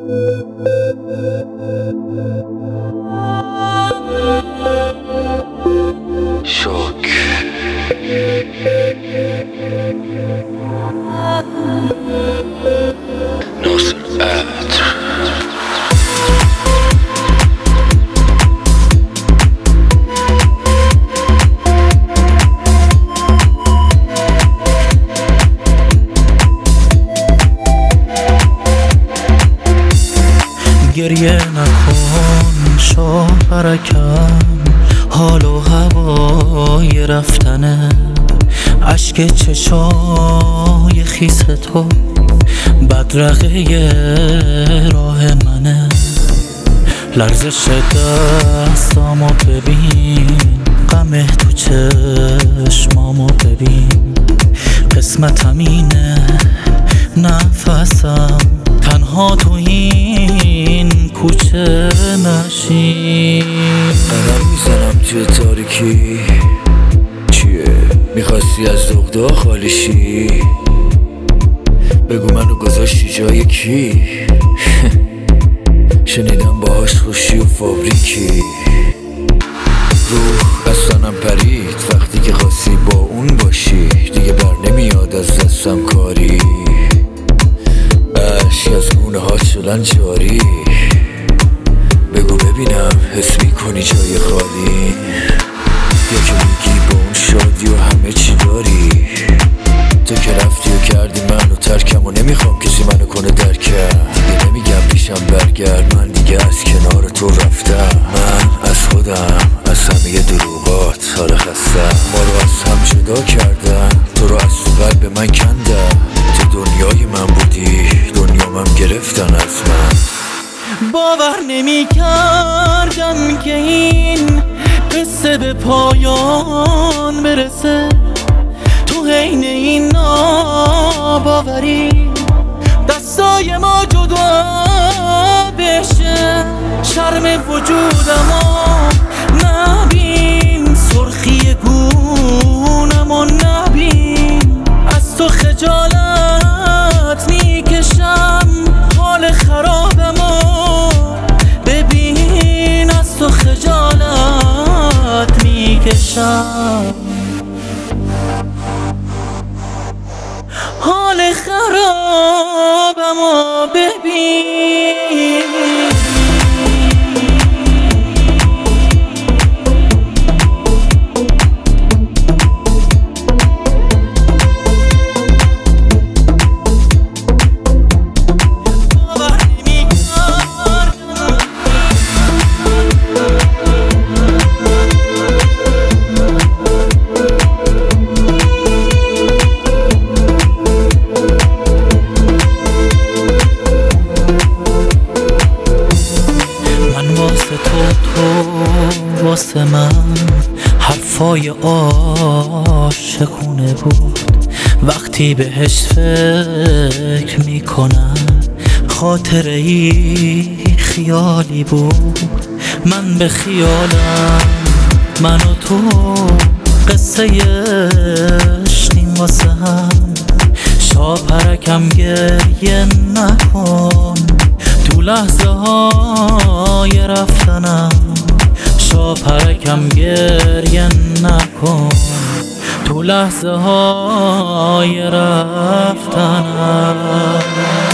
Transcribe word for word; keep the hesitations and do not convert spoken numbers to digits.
شوک ناصر عطر گریه نکن شوهرکم، حال و هوای رفتنه، عشق چشای خیس تو بدرقه راه منه. لرزش دستامو ببین، غم تو چشمامو ببین، قسمتم اینه نفسم تنها تو این کوچه نشین. قدم میزنم توی تاریکی، چیه؟ میخواستی از دغدغه خالی شی؟ بگو منو گذاشتی جای کی؟ شنیدم باهاش خوشی و فابریکی. روح از تنم پرید وقتی که خواستی با اون باشی، دیگه بر نمیاد از دستم کاری، اشک از گونه ها شدن جاری. بگو ببینم حس میکنی جای خالی، یا که میگی با اون شادی و همه چی داری؟ تو که رفتی و کردی منو ترکم و نمیخوام کسی منو کنه درکم. دیگه نمیگم پیشم برگرد، من دیگه از کنار تو رفتم. من از خودم از همه دروغات سال خستم. ما رو از هم جدا کردم، تو رو از تو قلب من کندم. تو دنیای من بودی، دنیامم گرفتن از من. باور نمی کردم که این قصه به پایان برسه، تو حین این ناباوری دستای ما جدا بشه. شرم وجودمو نبین، سرخی گونمو نبین، از تو خجالت میکشم، حال خرابمو ببین، از تو خجالت میکشم، حال خرابمو ببین. واسه من حرفای عاشقونه بود، وقتی بهش فکر میکنم خاطره ای خیالی بود. من به خیالم من و تو قصه اشتیم واسه هم. شاپرکم گریه نکن تو لحظه های رفتنم، شاپرکم گریه نکن تو لحظه های رفتنم.